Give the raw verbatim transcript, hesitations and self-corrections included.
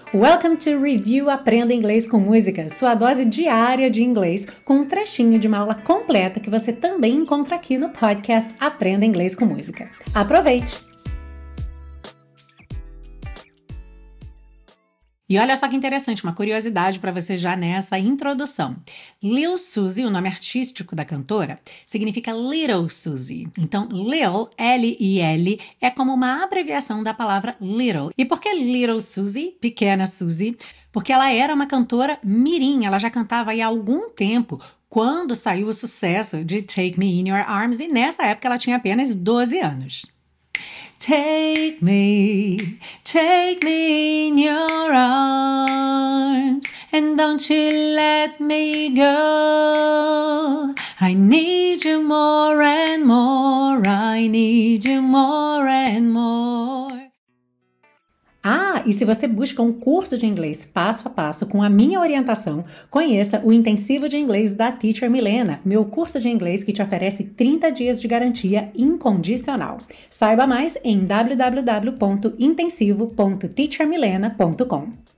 Welcome to Review Aprenda Inglês com Música, sua dose diária de inglês com um trechinho de uma aula completa que você também encontra aqui no podcast Aprenda Inglês com Música. Aproveite! E olha só que interessante, uma curiosidade para você já nessa introdução. Lil Suzy, o nome artístico da cantora, significa Little Suzy. Então, Lil, L I L, é como uma abreviação da palavra little. E por que Little Suzy, pequena Suzy? Porque ela era uma cantora mirim, ela já cantava aí há algum tempo, quando saiu o sucesso de Take Me In Your Arms, e nessa época ela tinha apenas doze anos. Take me, take me in your arms, and don't you let me go. I need you more and more, I need you more and more. Ah, e se você busca um curso de inglês passo a passo com a minha orientação, conheça o Intensivo de Inglês da Teacher Milena, meu curso de inglês que te oferece trinta dias de garantia incondicional. Saiba mais em w w w ponto intensivo ponto teacher milena ponto com.